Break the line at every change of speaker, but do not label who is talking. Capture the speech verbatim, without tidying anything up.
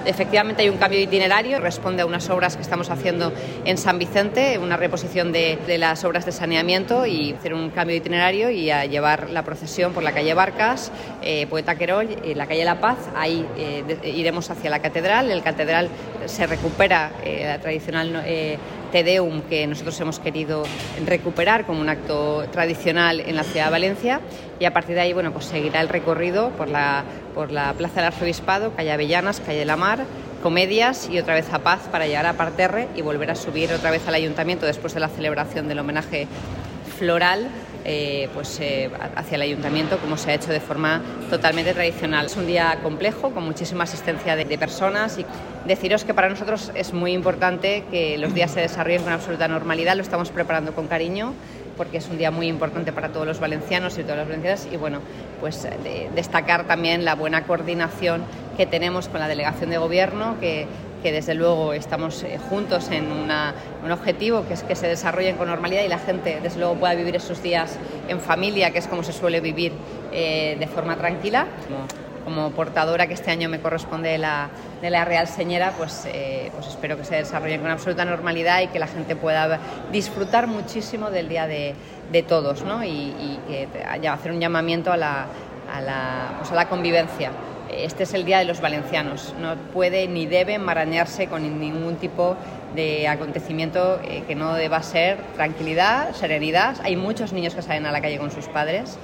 Efectivamente hay un cambio de itinerario, responde a unas obras que estamos haciendo en San Vicente, una reposición de, de las obras de saneamiento y hacer un cambio de itinerario y a llevar la procesión por la calle Barcas, eh, Poeta Querol, eh, la calle La Paz. Ahí eh, de, iremos hacia la catedral. El catedral se recupera eh, la tradicional eh, Te Deum que nosotros hemos querido recuperar como un acto tradicional en la ciudad de Valencia, y a partir de ahí bueno, pues seguirá el recorrido por la, por la Plaza del Arzobispado, calle Avellanas, calle La Mar, Comedias y otra vez a Paz para llegar a Parterre y volver a subir otra vez al Ayuntamiento después de la celebración del homenaje floral eh, pues, eh, hacia el Ayuntamiento, como se ha hecho de forma totalmente tradicional. Es un día complejo, con muchísima asistencia de, de personas, y deciros que para nosotros es muy importante que los días se desarrollen con absoluta normalidad. Lo estamos preparando con cariño porque es un día muy importante para todos los valencianos y todas las valencianas, y bueno, pues de, destacar también la buena coordinación que tenemos con la delegación de gobierno, que que desde luego estamos juntos en una, un objetivo que es que se desarrollen con normalidad y la gente desde luego pueda vivir esos días en familia, que es como se suele vivir eh, de forma tranquila. Como, como portadora que este año me corresponde de la, de la Real Señera, pues, eh, pues espero que se desarrollen con absoluta normalidad y que la gente pueda disfrutar muchísimo del Día de, de Todos, ¿no? y, y que haya, hacer un llamamiento a la, a la, pues a la convivencia. Este es el Día de los valencianos, no puede ni debe enmarañarse con ningún tipo de acontecimiento eh, que no deba ser tranquilidad, serenidad. Hay muchos niños que salen a la calle con sus padres.